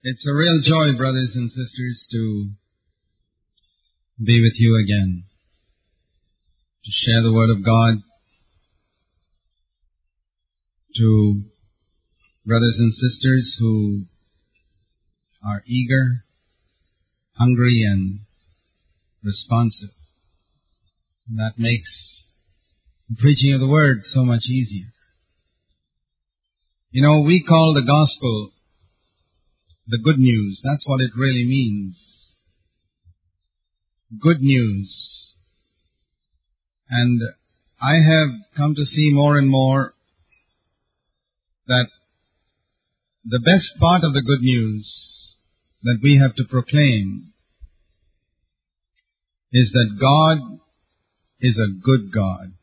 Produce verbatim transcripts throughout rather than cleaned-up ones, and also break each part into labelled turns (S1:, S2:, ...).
S1: It's a real joy, brothers and sisters, to be with you again, to share the Word of God, to brothers and sisters who are eager, hungry, and responsive. That makes the preaching of the Word so much easier. You know, we call the gospel the good news. That's what it really means. Good news. And I have come to see more and more that the best part of the good news that we have to proclaim is that God is a good God.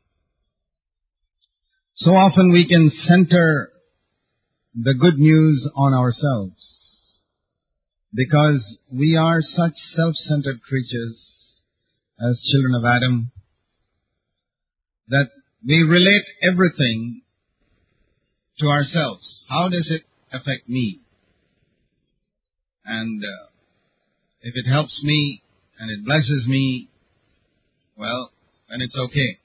S1: So often we can center the good news on ourselves because we are such self-centered creatures as children of Adam that we relate everything to ourselves. How does it affect me? And uh, if it helps me and it blesses me, well, then it's okay.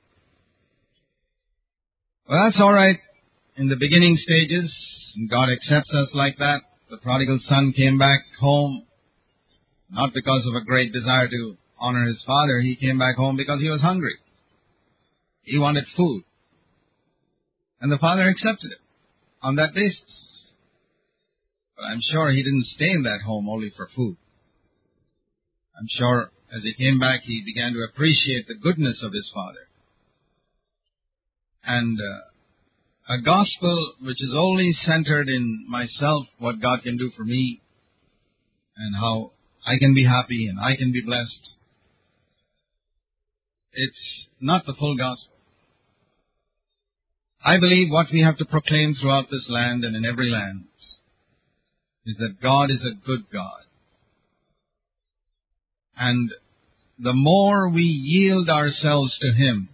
S1: Well, that's all right in the beginning stages. God accepts us like that. The prodigal son came back home, not because of a great desire to honor his father. He came back home because he was hungry. He wanted food. And the father accepted it on that basis. But I'm sure he didn't stay in that home only for food. I'm sure as he came back, he began to appreciate the goodness of his father. And uh, a gospel which is only centered in myself, what God can do for me, and how I can be happy and I can be blessed, it's not the full gospel. I believe what we have to proclaim throughout this land and in every land is that God is a good God. And the more we yield ourselves to Him,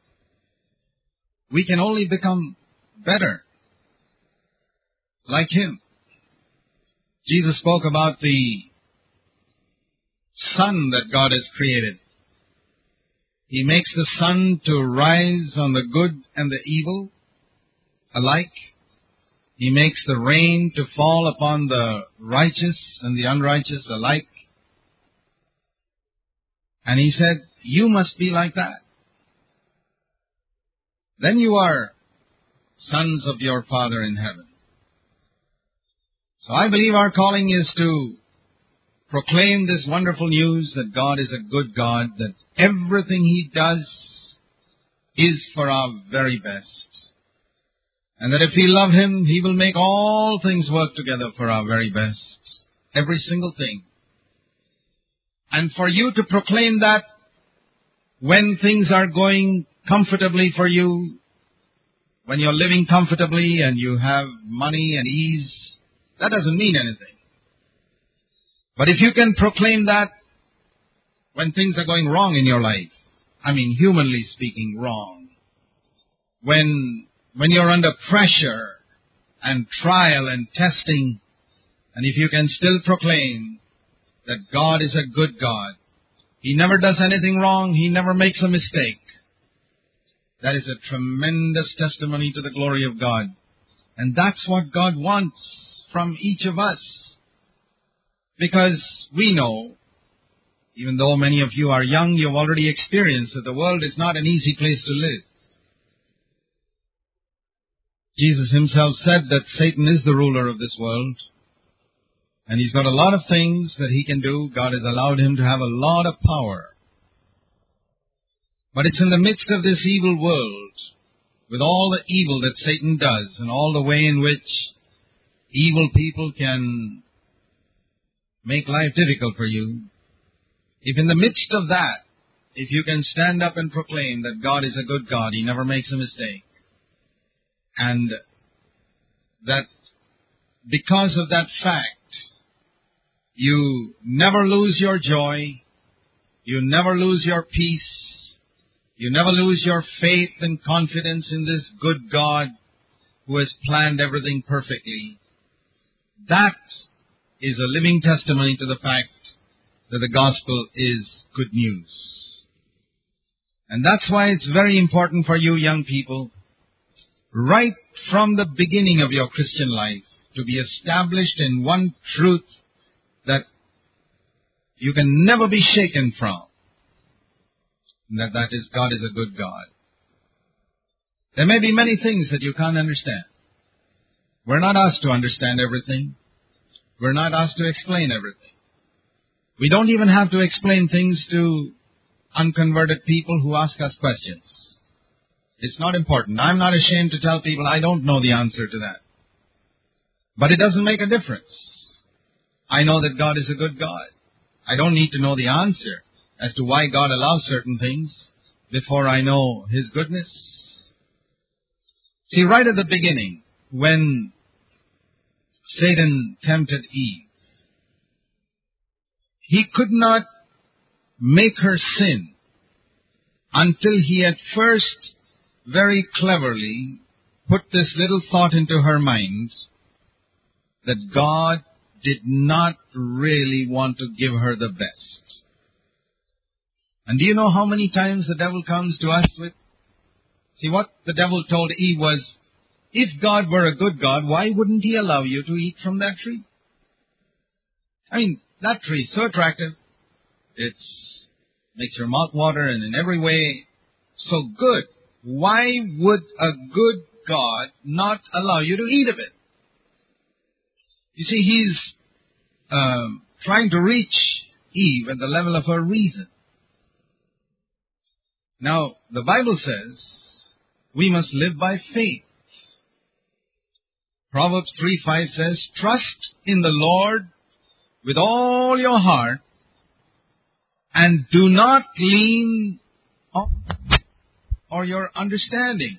S1: we can only become better, like Him. Jesus spoke about the sun that God has created. He makes the sun to rise on the good and the evil alike. He makes the rain to fall upon the righteous and the unrighteous alike. And He said, you must be like that. Then you are sons of your Father in heaven. So I believe our calling is to proclaim this wonderful news that God is a good God, that everything He does is for our very best. And that if we love Him, He will make all things work together for our very best. Every single thing. And for you to proclaim that when things are going comfortably for you, when you're living comfortably and you have money and ease, that doesn't mean anything. But if you can proclaim that when things are going wrong in your life, I mean humanly speaking wrong, when when you're under pressure and trial and testing, and if you can still proclaim that God is a good God, He never does anything wrong, He never makes a mistake, that is a tremendous testimony to the glory of God. And that's what God wants from each of us. Because we know, even though many of you are young, you've already experienced that the world is not an easy place to live. Jesus Himself said that Satan is the ruler of this world. And he's got a lot of things that he can do. God has allowed him to have a lot of power. But it's in the midst of this evil world, with all the evil that Satan does, and all the way in which evil people can make life difficult for you, if in the midst of that, if you can stand up and proclaim that God is a good God, He never makes a mistake, and that because of that fact, you never lose your joy, you never lose your peace, you never lose your faith and confidence in this good God who has planned everything perfectly. That is a living testimony to the fact that the gospel is good news. And that's why it's very important for you young people, right from the beginning of your Christian life, to be established in one truth that you can never be shaken from. And that that is, God is a good God. There may be many things that you can't understand. We're not asked to understand everything. We're not asked to explain everything. We don't even have to explain things to unconverted people who ask us questions. It's not important. I'm not ashamed to tell people I don't know the answer to that. But it doesn't make a difference. I know that God is a good God. I don't need to know the answer as to why God allows certain things before I know His goodness. See, right at the beginning, when Satan tempted Eve, he could not make her sin until he had first very cleverly put this little thought into her mind that God did not really want to give her the best. And do you know how many times the devil comes to us with? See, what the devil told Eve was, if God were a good God, why wouldn't He allow you to eat from that tree? I mean, that tree is so attractive. It makes your mouth water and in every way so good. Why would a good God not allow you to eat of it? You see, He's um, trying to reach Eve at the level of her reason. Now, the Bible says we must live by faith. Proverbs three five says, trust in the Lord with all your heart and do not lean on or your understanding.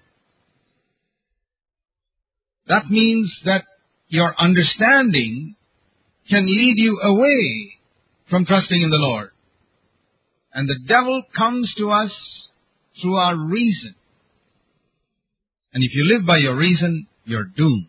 S1: That means that your understanding can lead you away from trusting in the Lord. And the devil comes to us through our reason. And if you live by your reason, you're doomed.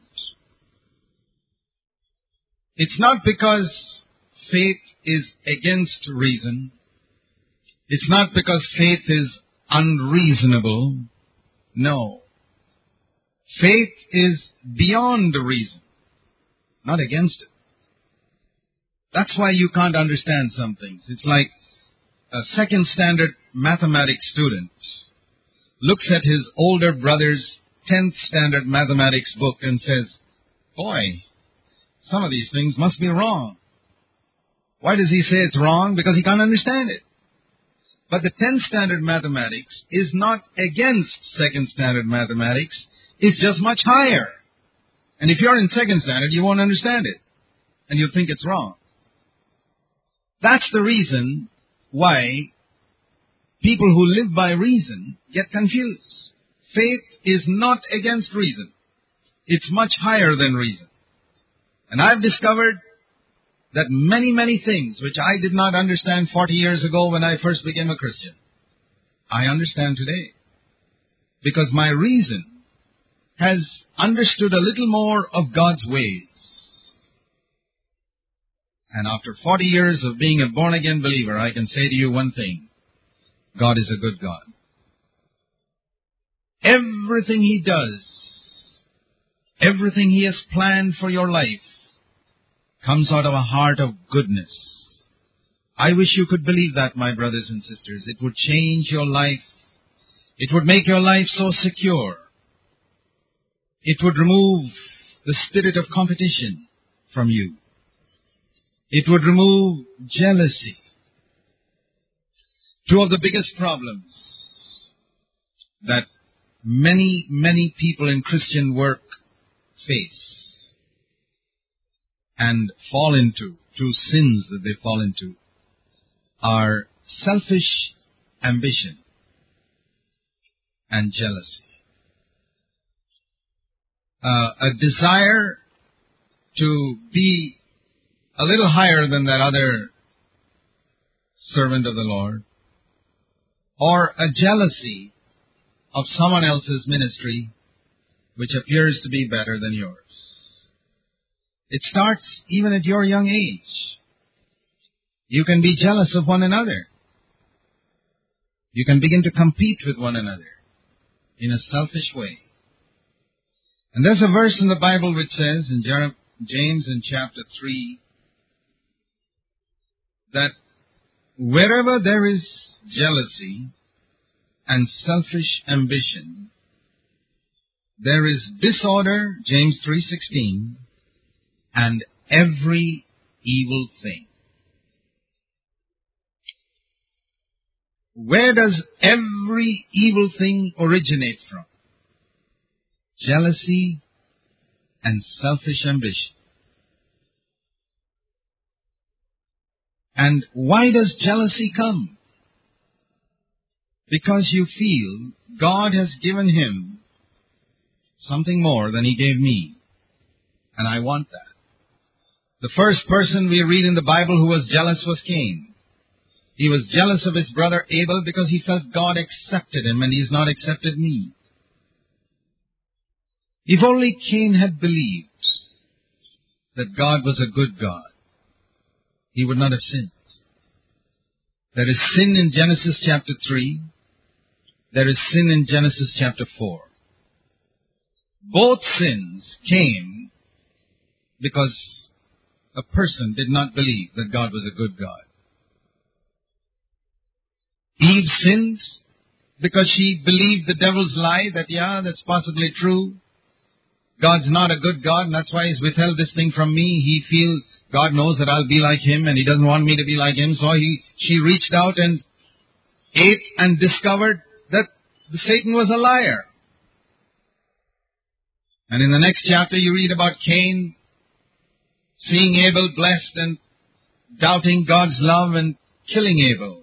S1: It's not because faith is against reason. It's not because faith is unreasonable. No. Faith is beyond reason, not against it. That's why you can't understand some things. It's like a second standard mathematics student looks at his older brother's tenth standard mathematics book and says, boy, some of these things must be wrong. Why does he say it's wrong? Because he can't understand it. But the tenth standard mathematics is not against second standard mathematics. It's just much higher. And if you're in second standard, you won't understand it. And you'll think it's wrong. That's the reason why people who live by reason get confused. Faith is not against reason. It's much higher than reason. And I've discovered that many, many things which I did not understand forty years ago when I first became a Christian, I understand today. Because my reason has understood a little more of God's ways. And after forty years of being a born-again believer, I can say to you one thing. God is a good God. Everything He does, everything He has planned for your life, comes out of a heart of goodness. I wish you could believe that, my brothers and sisters. It would change your life. It would make your life so secure. It would remove the spirit of competition from you. It would remove jealousy. Two of the biggest problems that many, many people in Christian work face and fall into, two sins that they fall into, are selfish ambition and jealousy. Uh, a desire to be a little higher than that other servant of the Lord, or a jealousy of someone else's ministry which appears to be better than yours. It starts even at your young age. You can be jealous of one another. You can begin to compete with one another in a selfish way. And there's a verse in the Bible which says in James in chapter three that wherever there is jealousy and selfish ambition, there is disorder, James three sixteen, and every evil thing. Where does every evil thing originate from? Jealousy and selfish ambition. And why does jealousy come? Because you feel God has given him something more than he gave me. And I want that. The first person we read in the Bible who was jealous was Cain. He was jealous of his brother Abel because he felt God accepted him and he's not accepted me. If only Cain had believed that God was a good God, he would not have sinned. There is sin in Genesis chapter three. There is sin in Genesis chapter four. Both sins came because a person did not believe that God was a good God. Eve sinned because she believed the devil's lie that, yeah, that's possibly true. God's not a good God, and that's why he's withheld this thing from me. He feels God knows that I'll be like him, and he doesn't want me to be like him. So he, she reached out and ate and discovered that Satan was a liar. And in the next chapter you read about Cain seeing Abel blessed and doubting God's love and killing Abel.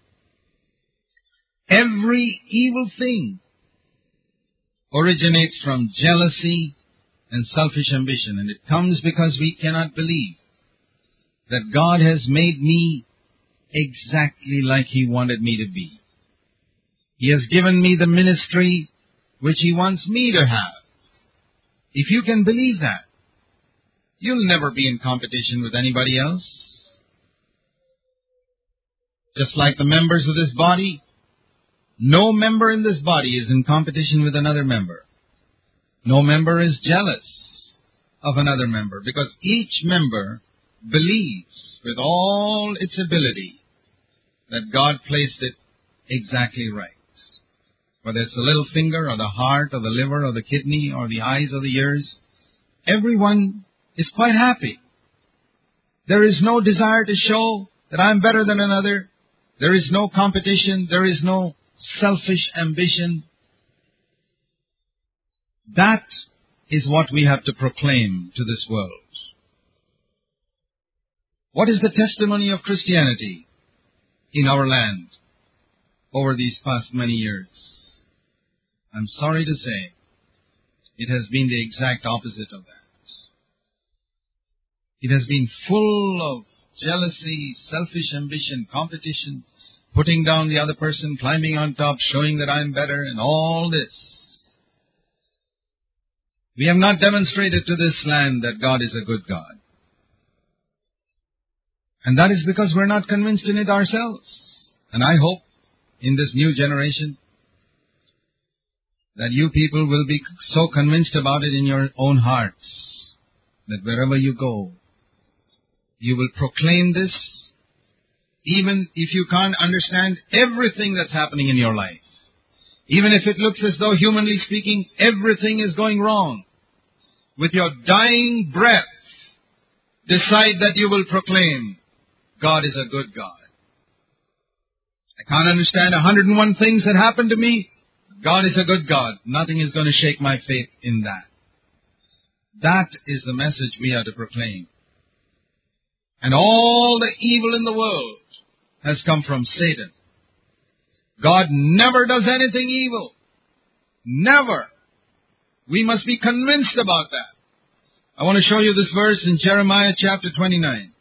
S1: Every evil thing originates from jealousy and selfish ambition, and it comes because we cannot believe that God has made me exactly like he wanted me to be. He has given me the ministry which he wants me to have. If you can believe that, you'll never be in competition with anybody else. Just like the members of this body, no member in this body is in competition with another member. No member is jealous of another member because each member believes with all its ability that God placed it exactly right. Whether it's the little finger or the heart or the liver or the kidney or the eyes or the ears, everyone is quite happy. There is no desire to show that I'm better than another. There is no competition. There is no selfish ambition. That is what we have to proclaim to this world. What is the testimony of Christianity in our land over these past many years? I'm sorry to say, it has been the exact opposite of that. It has been full of jealousy, selfish ambition, competition, putting down the other person, climbing on top, showing that I'm better, and all this. We have not demonstrated to this land that God is a good God. And that is because we're not convinced in it ourselves. And I hope in this new generation that you people will be so convinced about it in your own hearts that wherever you go, you will proclaim this, even if you can't understand everything that's happening in your life. Even if it looks as though, humanly speaking, everything is going wrong. With your dying breath, decide that you will proclaim, God is a good God. I can't understand one hundred and one things that happened to me. God is a good God. Nothing is going to shake my faith in that. That is the message we are to proclaim. And all the evil in the world has come from Satan. God never does anything evil. Never. We must be convinced about that. I want to show you this verse in Jeremiah chapter twenty-nine.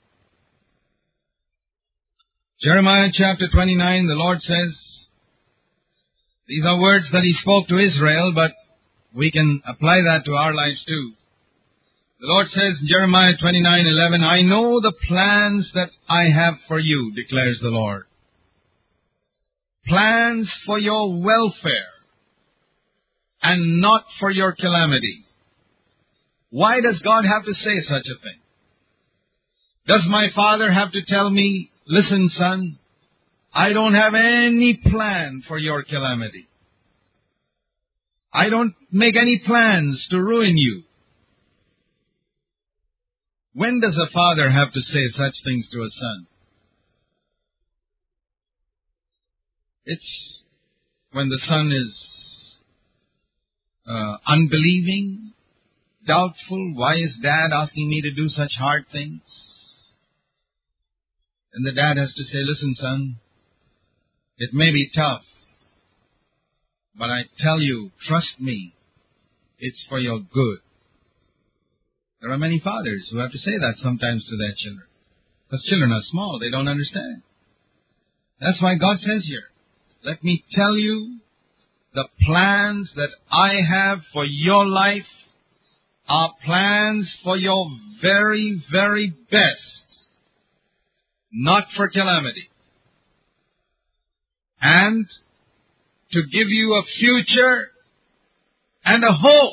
S1: Jeremiah chapter twenty-nine, the Lord says, these are words that He spoke to Israel, but we can apply that to our lives too. The The Lord says in Jeremiah twenty-nine eleven, I know the plans that I have for you, declares the Lord. Plans for your welfare and not for your calamity. Why does God have to say such a thing? Does my Father have to tell me, listen, son, I don't have any plan for your calamity. I don't make any plans to ruin you. When does a father have to say such things to a son? It's when the son is uh, unbelieving, doubtful. Why is dad asking me to do such hard things? And the dad has to say, listen, son, it may be tough, but I tell you, trust me, it's for your good. There are many fathers who have to say that sometimes to their children. Because children are small, they don't understand. That's why God says here, let me tell you, the plans that I have for your life are plans for your very, very best, not for calamity. And to give you a future and a hope.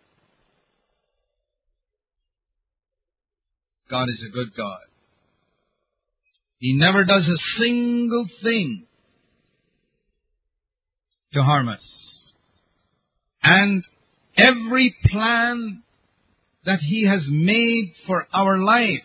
S1: God is a good God. He never does a single thing to harm us. And every plan that He has made for our life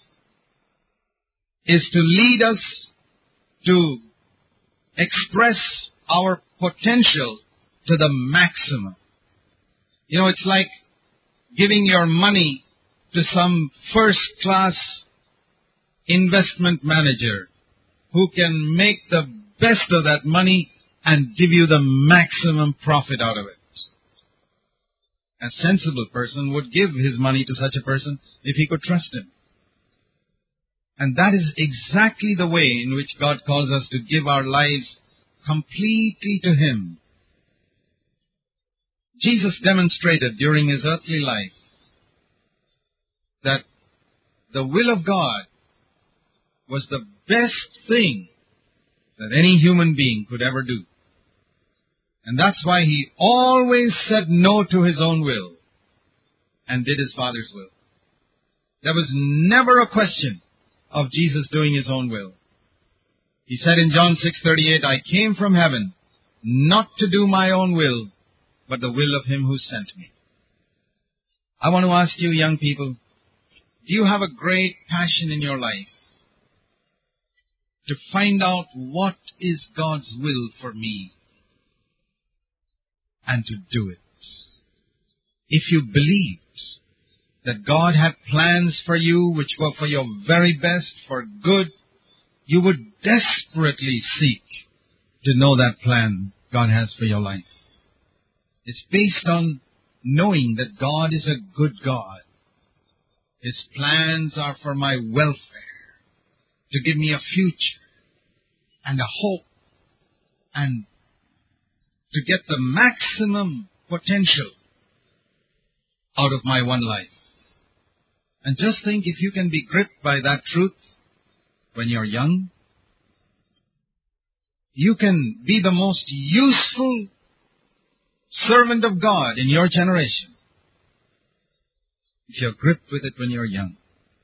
S1: is to lead us to express our potential to the maximum. You know, it's like giving your money to some first-class investment manager who can make the best of that money and give you the maximum profit out of it. A sensible person would give his money to such a person if he could trust him. And that is exactly the way in which God calls us to give our lives completely to Him. Jesus demonstrated during His earthly life that the will of God was the best thing that any human being could ever do. And that's why He always said no to His own will and did His Father's will. There was never a question of Jesus doing His own will. He said in John six thirty-eight, I came from heaven not to do my own will, but the will of Him who sent me. I want to ask you, young people, do you have a great passion in your life to find out what is God's will for me and to do it? If you believed that God had plans for you which were for your very best, for good, you would desperately seek to know that plan God has for your life. It's based on knowing that God is a good God. His plans are for my welfare, to give me a future and a hope, and to get the maximum potential out of my one life. And just think if you can be gripped by that truth when you're young, you can be the most useful servant of God in your generation if you're gripped with it when you're young.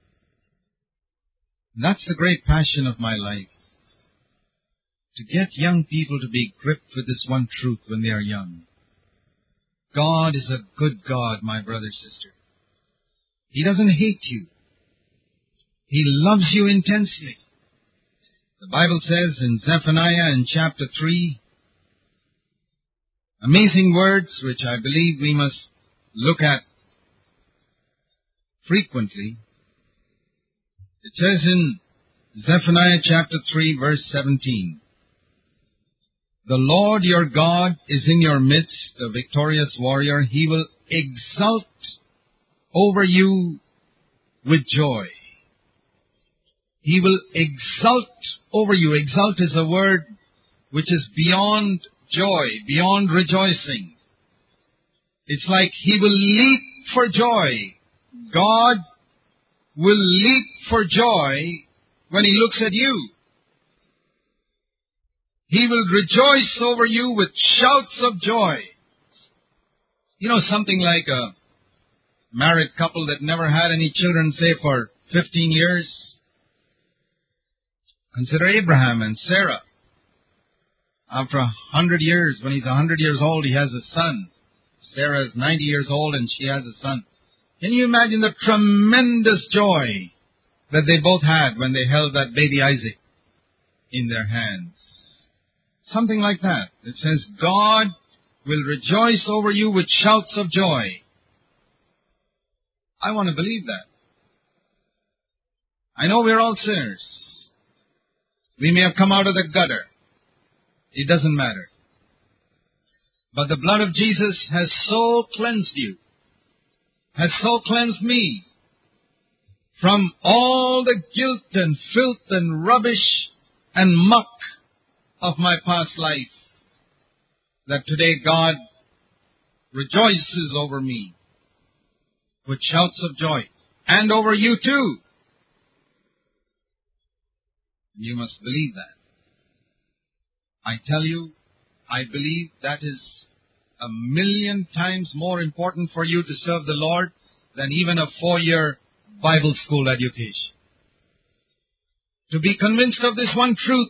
S1: And that's the great passion of my life, to get young people to be gripped with this one truth when they are young. God is a good God, my brother, sister. He doesn't hate you. He loves you intensely. The Bible says in Zephaniah in chapter three, amazing words which I believe we must look at frequently. It says in Zephaniah chapter three, verse seventeen, the Lord your God is in your midst, a victorious warrior. He will exult over you with joy. He will exult over you. Exult is a word which is beyond joy, beyond rejoicing. It's like He will leap for joy, God will leap for joy when He looks at you. He will rejoice over you with shouts of joy. You know, something like a married couple that never had any children, say, for fifteen years. Consider Abraham and Sarah. After a hundred years, when he's a hundred years old, he has a son. Sarah is ninety years old and she has a son. Can you imagine the tremendous joy that they both had when they held that baby Isaac in their hands? Something like that. It says, God will rejoice over you with shouts of joy. I want to believe that. I know we're all sinners. We may have come out of the gutter. It doesn't matter. But the blood of Jesus has so cleansed you, has so cleansed me from all the guilt and filth and rubbish and muck of my past life, that today God rejoices over me with shouts of joy, and over you too. You must believe that. I tell you, I believe that is a million times more important for you to serve the Lord than even a four-year Bible school education. To be convinced of this one truth,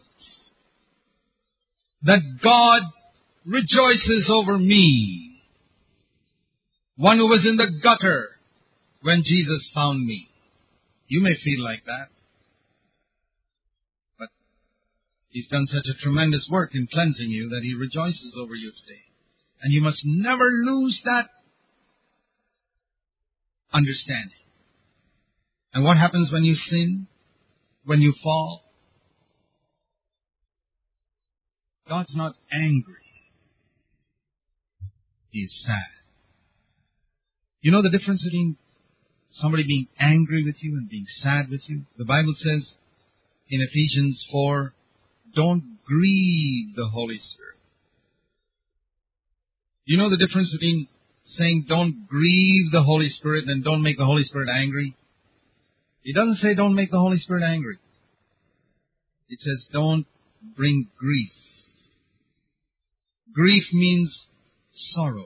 S1: that God rejoices over me, one who was in the gutter when Jesus found me. You may feel like that. But He's done such a tremendous work in cleansing you that He rejoices over you today. And you must never lose that understanding. And what happens when you sin? When you fall? God's not angry. He is sad. You know the difference between somebody being angry with you and being sad with you? The Bible says in Ephesians four, don't grieve the Holy Spirit. You know the difference between saying don't grieve the Holy Spirit and don't make the Holy Spirit angry? It doesn't say don't make the Holy Spirit angry. It says don't bring grief. Grief means sorrow.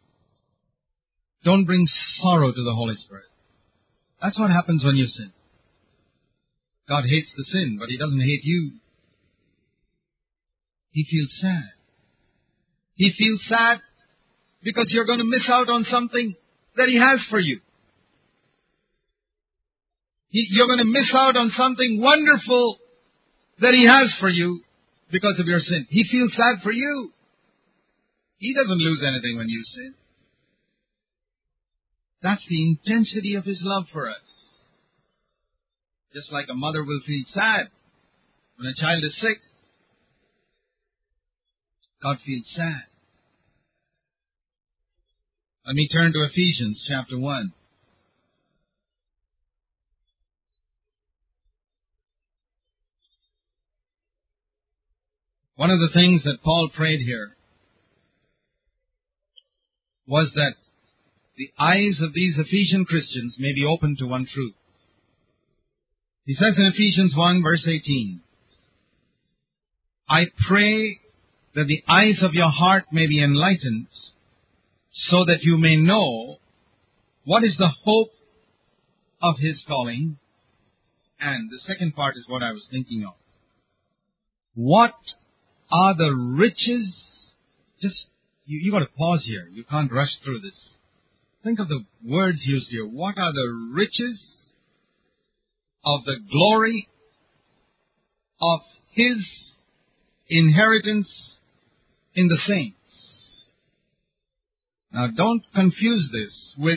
S1: Don't bring sorrow to the Holy Spirit. That's what happens when you sin. God hates the sin, but He doesn't hate you. He feels sad. He feels sad because you're going to miss out on something that He has for you. He, you're going to miss out on something wonderful that He has for you because of your sin. He feels sad for you. He doesn't lose anything when you sin. That's the intensity of His love for us. Just like a mother will feel sad when a child is sick, God feels sad. Let me turn to Ephesians chapter one. One of the things that Paul prayed here was that the eyes of these Ephesian Christians may be opened to one truth. He says in Ephesians one verse eighteen, I pray that the eyes of your heart may be enlightened, so that you may know what is the hope of His calling. And the second part is what I was thinking of. What are the riches? Just, you, you got to pause here. You can't rush through this. Think of the words used here. What are the riches of the glory of His inheritance in the saints? Now, don't confuse this with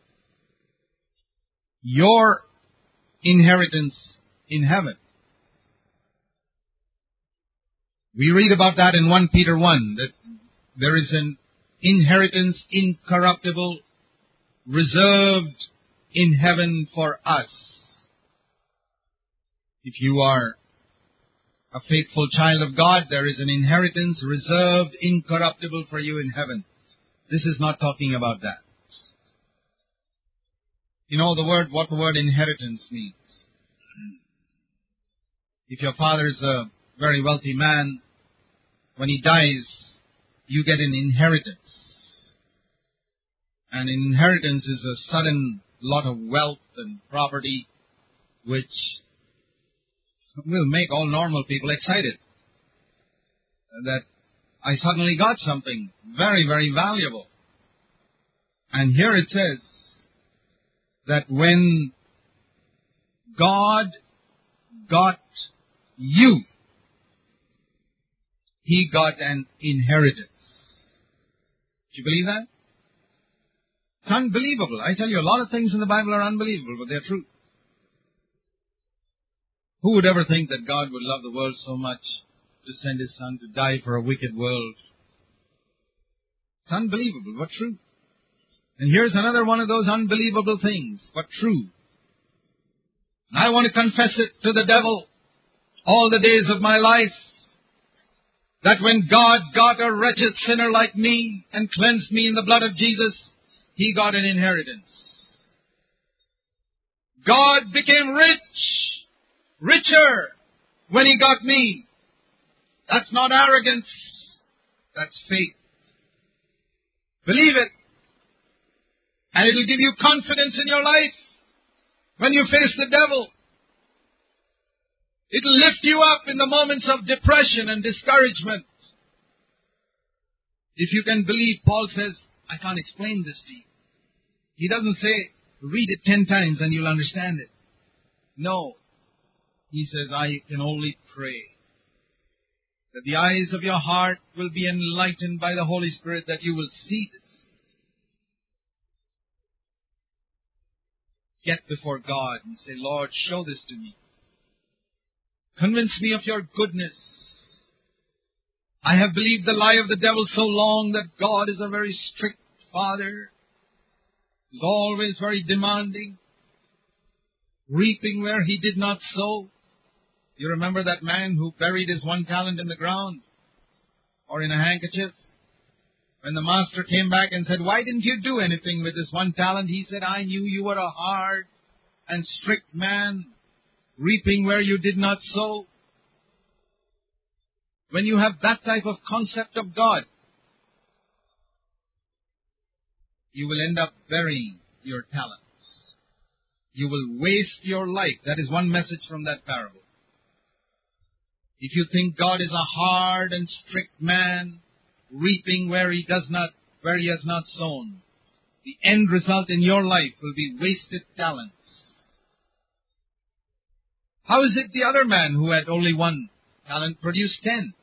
S1: your inheritance in heaven. We read about that in First Peter one, that there is an inheritance incorruptible, reserved in heaven for us. If you are a faithful child of God, there is an inheritance reserved incorruptible for you in heaven. This is not talking about that. You know the word, what the word inheritance means. If your father is a very wealthy man, when he dies, you get an inheritance. And inheritance is a sudden lot of wealth and property which will make all normal people excited. That I suddenly got something very, very valuable. And here it says that when God got you, He got an inheritance. Do you believe that? It's unbelievable. I tell you, a lot of things in the Bible are unbelievable, but they're true. Who would ever think that God would love the world so much to send His Son to die for a wicked world? It's unbelievable, but true. And here's another one of those unbelievable things, but true. And I want to confess it to the devil all the days of my life, that when God got a wretched sinner like me and cleansed me in the blood of Jesus, He got an inheritance. God became rich, richer, when He got me. That's not arrogance, that's faith. Believe it, and it will give you confidence in your life when you face the devil. It will lift you up in the moments of depression and discouragement. If you can believe, Paul says, I can't explain this to you. He doesn't say, read it ten times and you'll understand it. No. He says, I can only pray that the eyes of your heart will be enlightened by the Holy Spirit, that you will see this. Get before God and say, Lord, show this to me. Convince me of your goodness. I have believed the lie of the devil so long that God is a very strict Father. He's always very demanding, reaping where He did not sow. You remember that man who buried his one talent in the ground or in a handkerchief? When the master came back and said, why didn't you do anything with this one talent? He said, I knew you were a hard and strict man, reaping where you did not sow. When you have that type of concept of God, you will end up burying your talents. You will waste your life. That is one message from that parable. If you think God is a hard and strict man, reaping where he does not, where he has not sown, the end result in your life will be wasted talents. How is it the other man who had only one talent produced ten?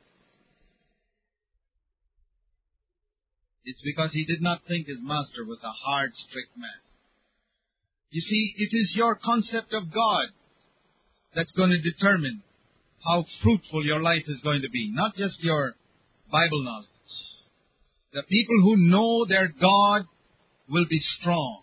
S1: It's because he did not think his master was a hard, strict man. You see, it is your concept of God that's going to determine how fruitful your life is going to be, not just your Bible knowledge. The people who know their God will be strong.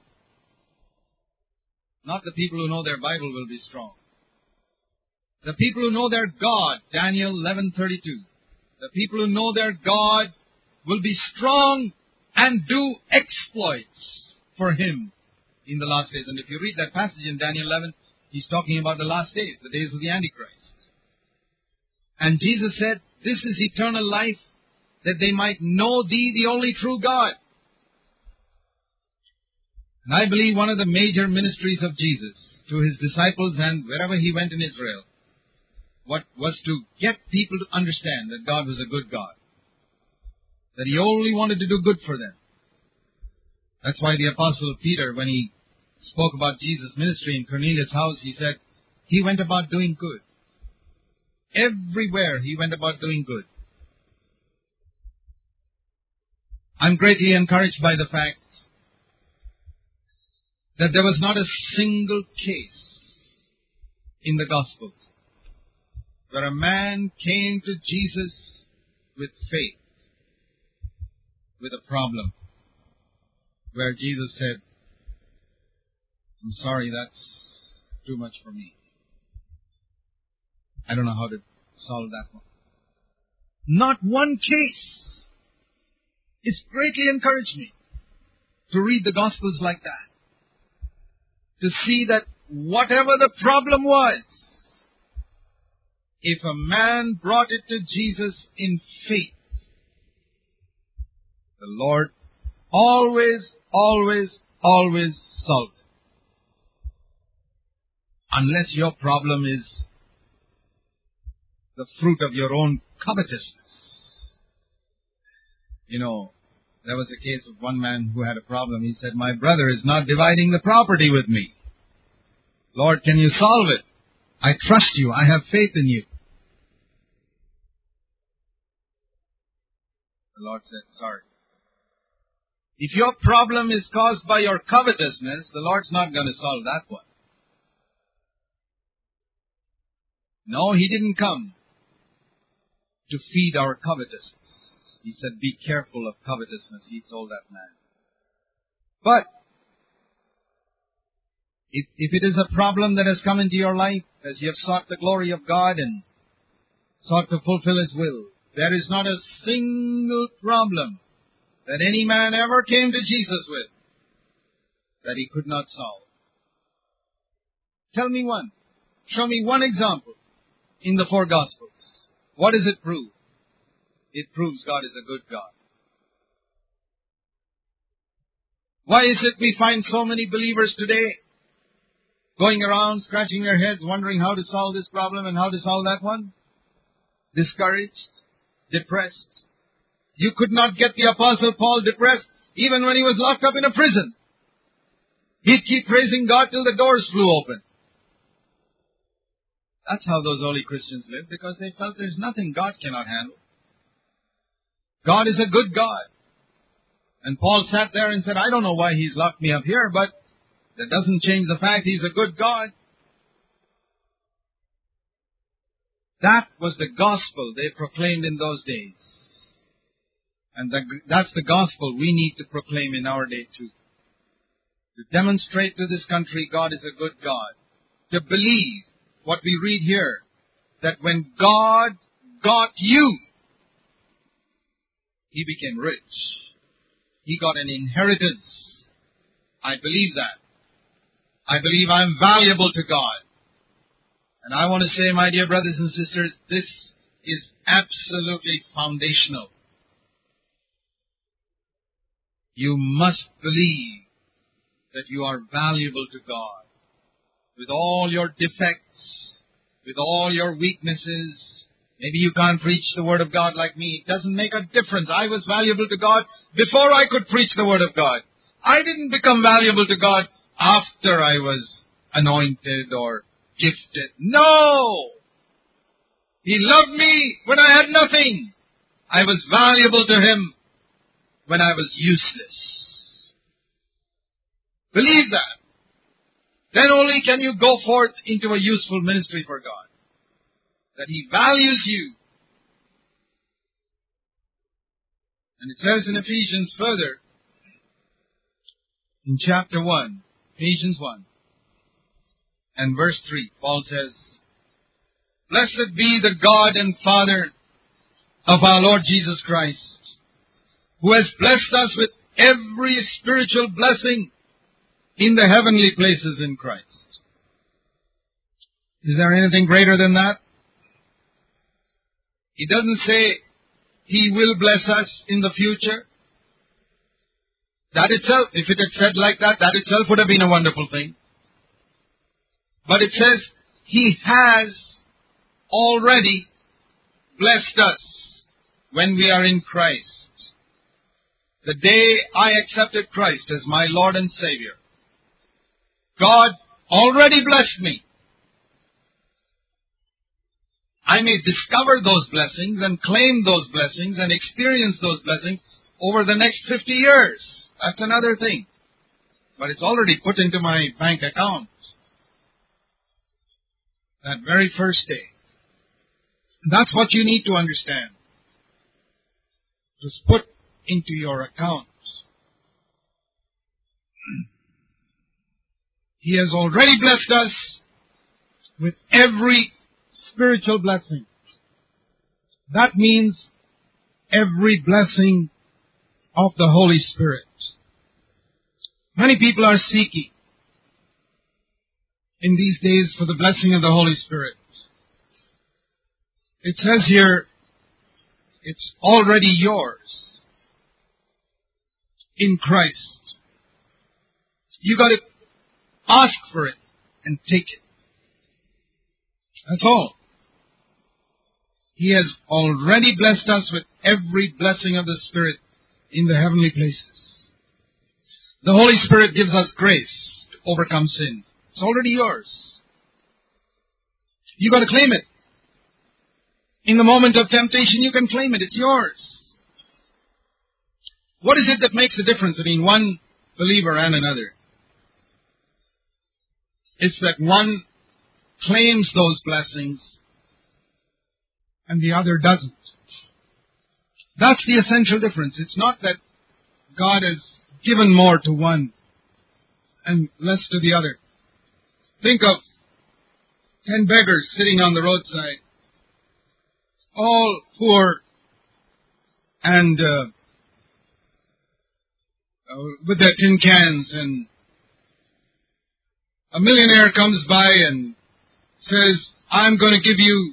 S1: Not the people who know their Bible will be strong. The people who know their God, Daniel eleven thirty-two, the people who know their God will be strong and do exploits for Him in the last days. And if you read that passage in Daniel eleven, he's talking about the last days, the days of the Antichrist. And Jesus said, this is eternal life, that they might know Thee, the only true God. And I believe one of the major ministries of Jesus to His disciples and wherever He went in Israel, what was to get people to understand that God was a good God, that He only wanted to do good for them. That's why the Apostle Peter, when he spoke about Jesus' ministry in Cornelius' house, he said, He went about doing good. Everywhere He went about doing good. I'm greatly encouraged by the fact that there was not a single case in the Gospels where a man came to Jesus with faith, with a problem, where Jesus said, I'm sorry, that's too much for me. I don't know how to solve that one. Not one case. It's greatly encouraged me to read the Gospels like that. to see that whatever the problem was, if a man brought it to Jesus in faith, the Lord always, always, always solved it. Unless your problem is the fruit of your own covetousness. You know, there was a case of one man who had a problem. He said, my brother is not dividing the property with me. Lord, can you solve it? I trust you. I have faith in you. The Lord said, sorry. If your problem is caused by your covetousness, the Lord's not going to solve that one. No, He didn't come to feed our covetousness. He said, be careful of covetousness, He told that man. But, if, if it is a problem that has come into your life, as you have sought the glory of God and sought to fulfill His will, there is not a single problem that any man ever came to Jesus with that He could not solve. Tell me one. Show me one example in the four Gospels. What does it prove? It proves God is a good God. Why is it we find so many believers today going around scratching their heads wondering how to solve this problem and how to solve that one? Discouraged, depressed. You could not get the Apostle Paul depressed even when he was locked up in a prison. He'd keep praising God till the doors flew open. That's how those early Christians lived, because they felt there's nothing God cannot handle. God is a good God. And Paul sat there and said, I don't know why He's locked me up here, but that doesn't change the fact He's a good God. That was the gospel they proclaimed in those days. And the, that's the gospel we need to proclaim in our day too. To demonstrate to this country God is a good God. To believe what we read here, that when God got you, He became rich. He got an inheritance. I believe that. I believe I'm valuable to God. And I want to say, my dear brothers and sisters, this is absolutely foundational. You must believe that you are valuable to God. With all your defects, with all your weaknesses, maybe you can't preach the Word of God like me. It doesn't make a difference. I was valuable to God before I could preach the Word of God. I didn't become valuable to God after I was anointed or gifted. No! He loved me when I had nothing. I was valuable to Him when I was useless. Believe that. Then only can you go forth into a useful ministry for God. That He values you. And it says in Ephesians further, in chapter one, Ephesians one, and verse three, Paul says, Blessed be the God and Father of our Lord Jesus Christ, who has blessed us with every spiritual blessing in the heavenly places in Christ. Is there anything greater than that? He doesn't say He will bless us in the future. That itself, if it had said like that, that itself would have been a wonderful thing. But it says He has already blessed us when we are in Christ. The day I accepted Christ as my Lord and Savior, God already blessed me. I may discover those blessings and claim those blessings and experience those blessings over the next fifty years. That's another thing. But it's already put into my bank account. That very first day. That's what you need to understand. Just put into your account. He has already blessed us with every spiritual blessing. That means every blessing of the Holy Spirit. Many people are seeking in these days for the blessing of the Holy Spirit. It says here, it's already yours in Christ. You got to ask for it and take it. That's all. He has already blessed us with every blessing of the Spirit in the heavenly places. The Holy Spirit gives us grace to overcome sin. It's already yours. You got to claim it. In the moment of temptation, you can claim it. It's yours. What is it that makes the difference between one believer and another? It's that one claims those blessings and the other doesn't. That's the essential difference. It's not that God has given more to one and less to the other. Think of ten beggars sitting on the roadside, all poor and uh, uh, with their tin cans, and a millionaire comes by and says, I'm going to give you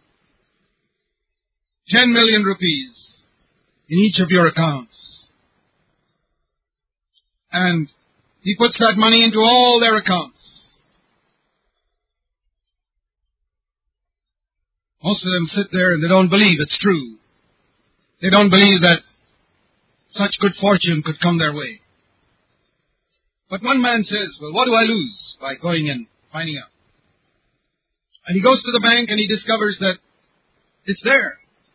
S1: ten million rupees in each of your accounts. And he puts that money into all their accounts. Most of them sit there and they don't believe it's true. They don't believe that such good fortune could come their way. But one man says, well, what do I lose by going and finding out? And he goes to the bank and he discovers that it's there.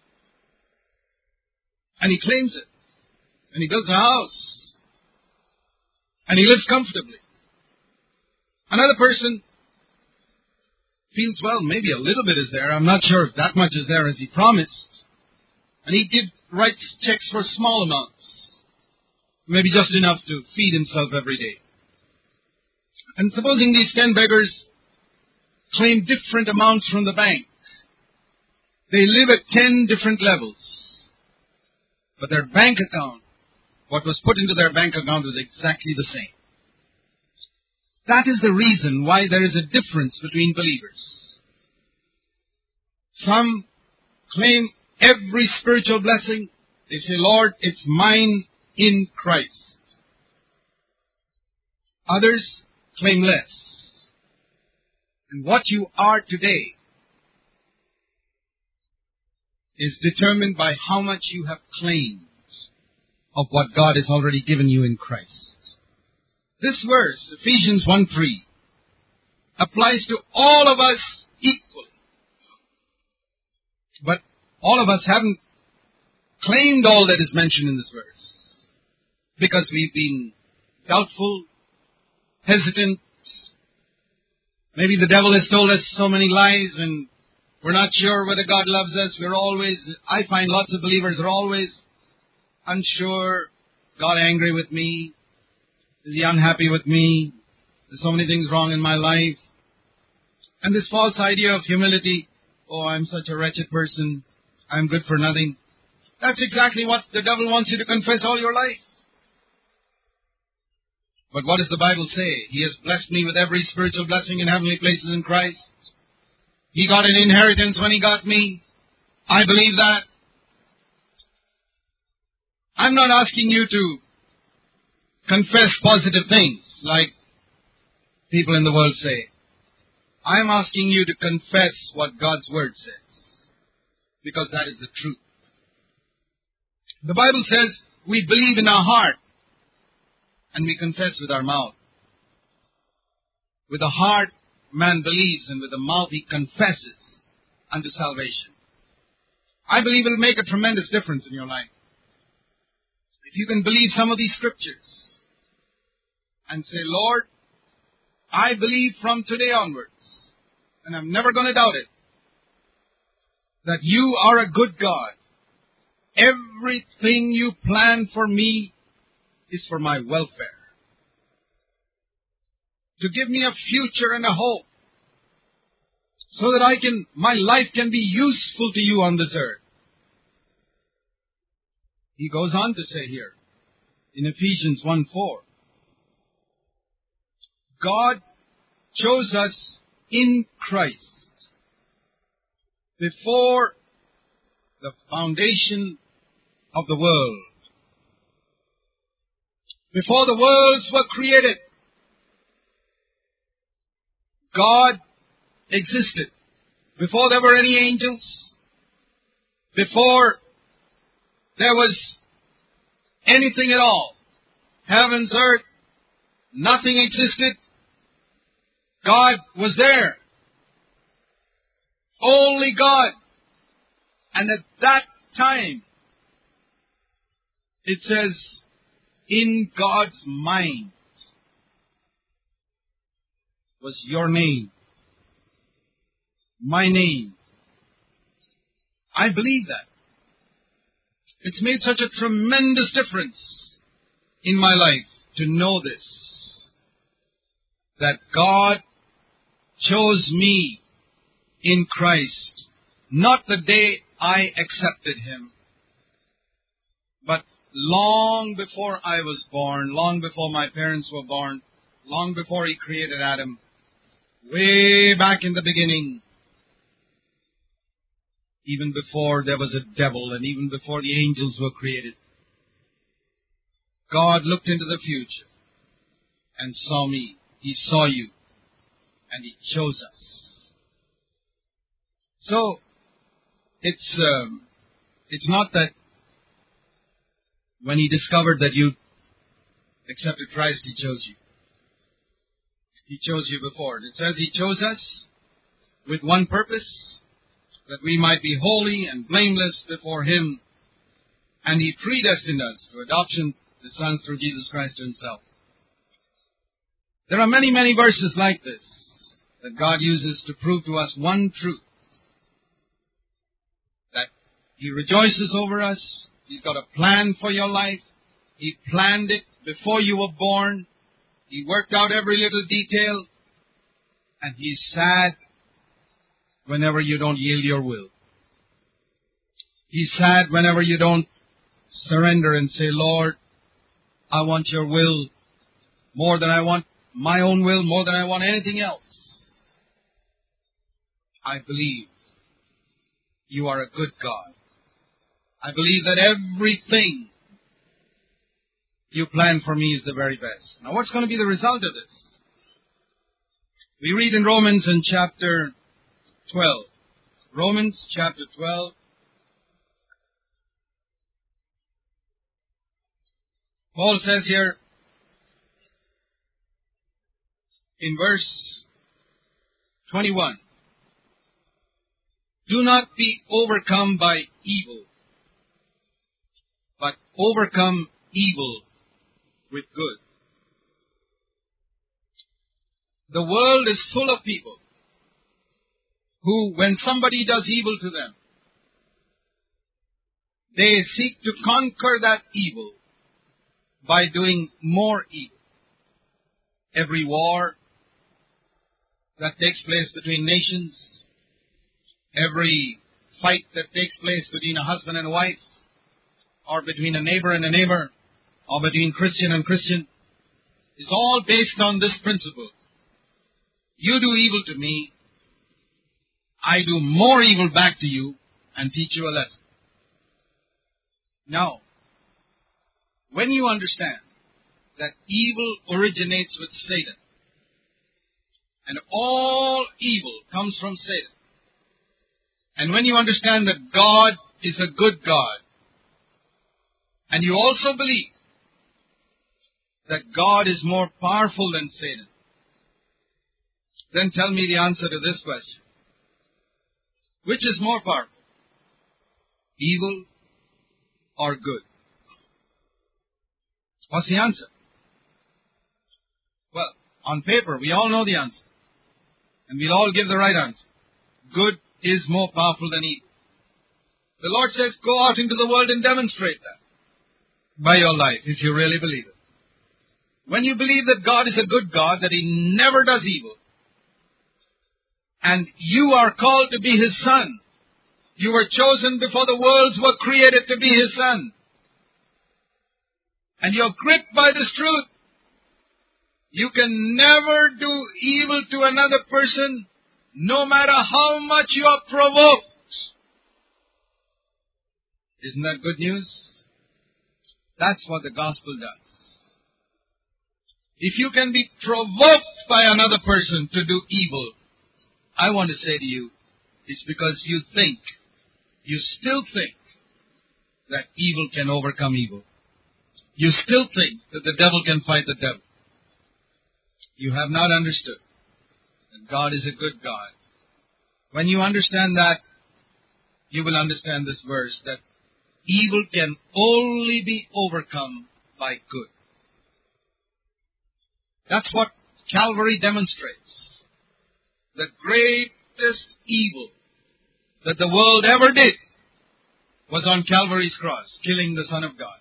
S1: And he claims it. And he builds a house. And he lives comfortably. Another person feels, well, maybe a little bit is there. I'm not sure if that much is there as he promised. And he give, writes checks for small amounts. Maybe just enough to feed himself every day. And supposing these ten beggars claim different amounts from the bank. They live at ten different levels. But their bank account, what was put into their bank account was exactly the same. That is the reason why there is a difference between believers. Some claim every spiritual blessing. They say, Lord, it's mine in Christ. Others claim less. And what you are today is determined by how much you have claimed of what God has already given you in Christ. This verse, Ephesians one three, applies to all of us equally. But all of us haven't claimed all that is mentioned in this verse because we've been doubtful, hesitant. Maybe the devil has told us so many lies and we're not sure whether God loves us. We're always, I find lots of believers are always unsure. Is God angry with me? Is He unhappy with me? There's so many things wrong in my life. And this false idea of humility, oh, I'm such a wretched person. I'm good for nothing. That's exactly what the devil wants you to confess all your life. But what does the Bible say? He has blessed me with every spiritual blessing in heavenly places in Christ. He got an inheritance when He got me. I believe that. I'm not asking you to confess positive things like people in the world say. I'm asking you to confess what God's Word says, because that is the truth. The Bible says we believe in our heart and we confess with our mouth. With the heart man believes, and with the mouth he confesses unto salvation. I believe it will make a tremendous difference in your life. If you can believe some of these scriptures and say, Lord, I believe from today onwards, and I'm never going to doubt it, that you are a good God. Everything you plan for me is for my welfare. To give me a future and a hope, so that I can, my life can be useful to you on this earth. He goes on to say here, in Ephesians one four, God chose us in Christ before the foundation of the world. Before the worlds were created, God existed. Before there were any angels, before there was anything at all, heavens, earth, nothing existed, God was there. Only God. And at that time, it says, in God's mind was your name, my name. I believe that. It's made such a tremendous difference in my life to know this, that God chose me in Christ, not the day I accepted Him, but long before I was born, long before my parents were born, long before He created Adam, way back in the beginning, even before there was a devil and even before the angels were created, God looked into the future and saw me. He saw you and He chose us. So, it's um, it's not that when He discovered that you accepted Christ, He chose you. He chose you before. It says He chose us with one purpose, that we might be holy and blameless before Him, and He predestined us to adoption as sons through Jesus Christ to Himself. There are many, many verses like this that God uses to prove to us one truth, that He rejoices over us. He's got a plan for your life. He planned it before you were born. He worked out every little detail. And He's sad whenever you don't yield your will. He's sad whenever you don't surrender and say, Lord, I want your will more than I want my own will, more than I want anything else. I believe you are a good God. I believe that everything you plan for me is the very best. Now, what's going to be the result of this? We read in Romans in chapter twelve. Romans chapter twelve. Paul says here in verse twenty-one, do not be overcome by evil, but overcome evil with good. The world is full of people who, when somebody does evil to them, they seek to conquer that evil by doing more evil. Every war that takes place between nations, every fight that takes place between a husband and a wife, or between a neighbor and a neighbor, or between Christian and Christian, is all based on this principle. You do evil to me, I do more evil back to you and teach you a lesson. Now, when you understand that evil originates with Satan, and all evil comes from Satan, and when you understand that God is a good God, and you also believe that God is more powerful than Satan, then tell me the answer to this question. Which is more powerful? Evil or good? What's the answer? Well, on paper, we all know the answer. And we'll all give the right answer. Good is more powerful than evil. The Lord says, go out into the world and demonstrate that by your life, if you really believe it. When you believe that God is a good God, that He never does evil, and you are called to be His son, you were chosen before the worlds were created to be His son, and you're gripped by this truth, You can never do evil to another person, no matter how much you are provoked. Isn't that good news? That's what the gospel does. If you can be provoked by another person to do evil, I want to say to you, it's because you think, you still think that evil can overcome evil. You still think that the devil can fight the devil. You have not understood that God is a good God. When you understand that, you will understand this verse, that evil can only be overcome by good. That's what Calvary demonstrates. The greatest evil that the world ever did was on Calvary's cross, killing the Son of God.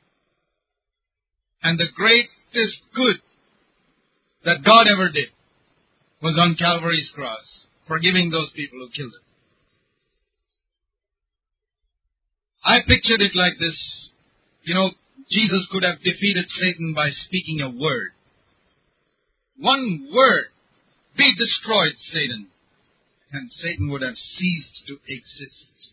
S1: And the greatest good that God ever did was on Calvary's cross, forgiving those people who killed him. I pictured it like this. You know, Jesus could have defeated Satan by speaking a word. One word. Be destroyed, Satan. And Satan would have ceased to exist.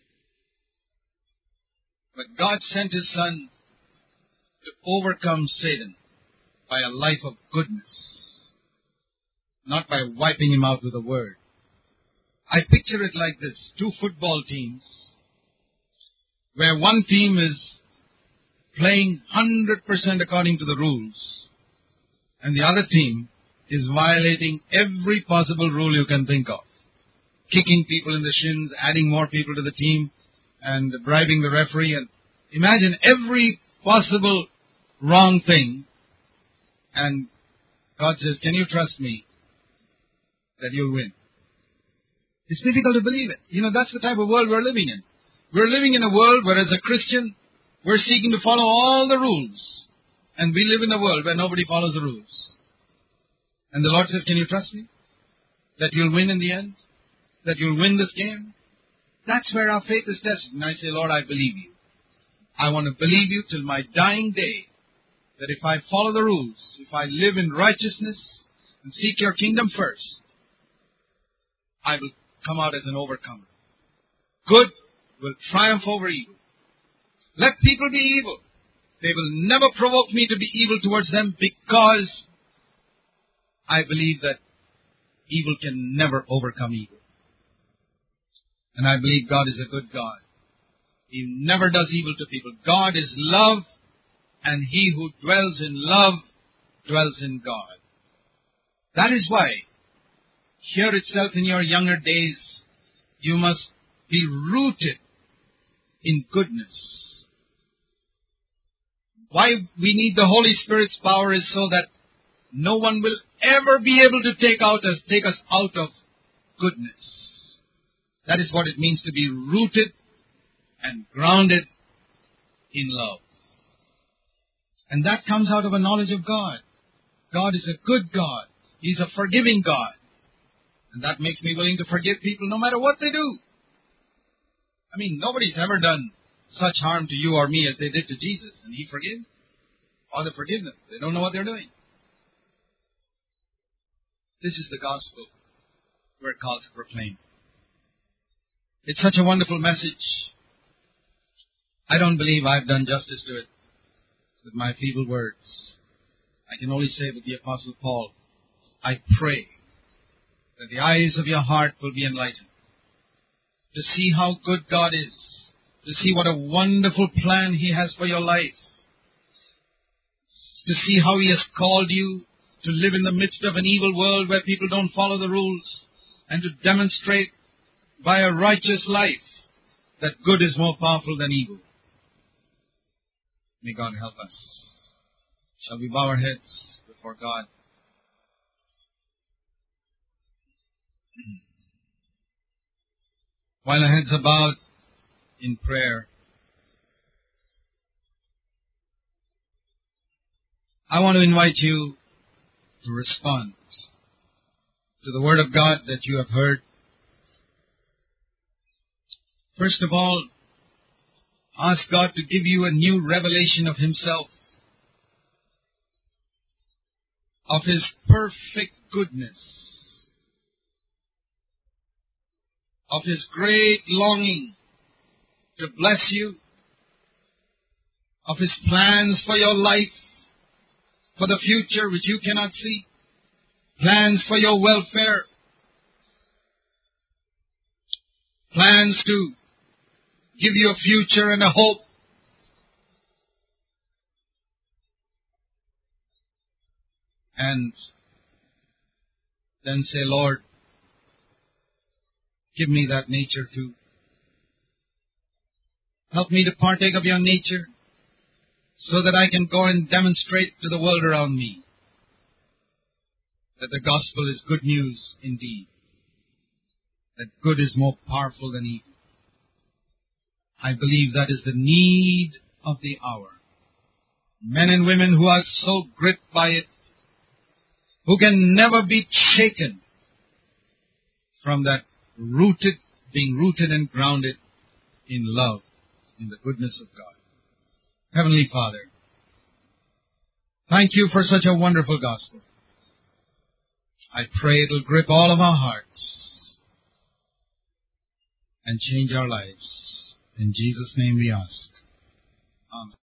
S1: But God sent His Son to overcome Satan by a life of goodness, not by wiping him out with a word. I picture it like this. Two football teams, where one team is playing one hundred percent according to the rules, and the other team is violating every possible rule you can think of. Kicking people in the shins, adding more people to the team, and bribing the referee. And imagine every possible wrong thing. And God says, can you trust me that you'll win? It's difficult to believe it. You know, that's the type of world we're living in. We're living in a world where as a Christian, we're seeking to follow all the rules. And we live in a world where nobody follows the rules. And the Lord says, can you trust me? That you'll win in the end? That you'll win this game? That's where our faith is tested. And I say, Lord, I believe you. I want to believe you till my dying day, that if I follow the rules, if I live in righteousness and seek your kingdom first, I will come out as an overcomer. Good will triumph over evil. Let people be evil. They will never provoke me to be evil towards them, because I believe that evil can never overcome evil. And I believe God is a good God. He never does evil to people. God is love, and he who dwells in love dwells in God. That is why, here itself in your younger days, you must be rooted in goodness. Why we need the Holy Spirit's power is so that no one will ever be able to take out us, take us out of goodness. That is what it means to be rooted and grounded in love. And that comes out of a knowledge of God. God is a good God. He's a forgiving God. And that makes me willing to forgive people no matter what they do. I mean, nobody's ever done such harm to you or me as they did to Jesus. And He forgave. Father, forgive them. They don't know what they're doing. This is the gospel we're called to proclaim. It's such a wonderful message. I don't believe I've done justice to it with my feeble words. I can only say with the Apostle Paul, I pray that the eyes of your heart will be enlightened, to see how good God is, to see what a wonderful plan He has for your life, to see how He has called you to live in the midst of an evil world where people don't follow the rules, and to demonstrate by a righteous life that good is more powerful than evil. May God help us. Shall we bow our heads before God? While our heads are bowed in prayer, I want to invite you to respond to the Word of God that you have heard. First of all, ask God to give you a new revelation of Himself. of His perfect goodness, of His great longing to bless you, of His plans for your life, for the future which you cannot see, plans for your welfare, plans to give you a future and a hope. And then say, Lord, give me that nature too. Help me to partake of your nature so that I can go and demonstrate to the world around me that the gospel is good news indeed, that good is more powerful than evil. I believe that is the need of the hour. Men and women who are so gripped by it, who can never be shaken from that rooted, being rooted and grounded in love, in the goodness of God. Heavenly Father, thank you for such a wonderful gospel. I pray it will grip all of our hearts and change our lives. In Jesus' name we ask. Amen.